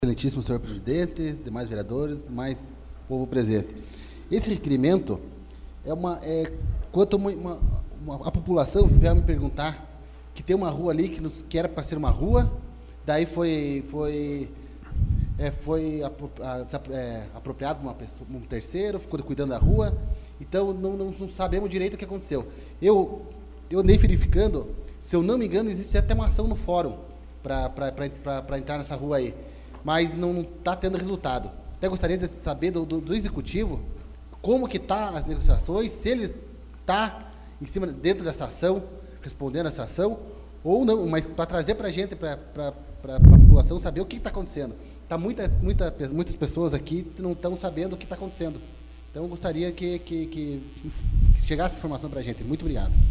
Excelentíssimo senhor presidente, demais vereadores, demais povo presente. Esse requerimento quanto a população veio me perguntar que tem uma rua ali que era para ser uma rua, daí foi apropriado por um terceiro, ficou cuidando da rua, então não sabemos direito o que aconteceu. Eu andei verificando, se eu não me engano, existe até uma ação no fórum para entrar nessa rua aí, mas não está tendo resultado. Até gostaria de saber do executivo como que está as negociações, se ele está dentro dessa ação, respondendo essa ação, ou não, mas para trazer para a gente, para a população saber o que está acontecendo. Muitas pessoas aqui não estão sabendo o que está acontecendo. Então, eu gostaria que chegasse informação para a gente. Muito obrigado.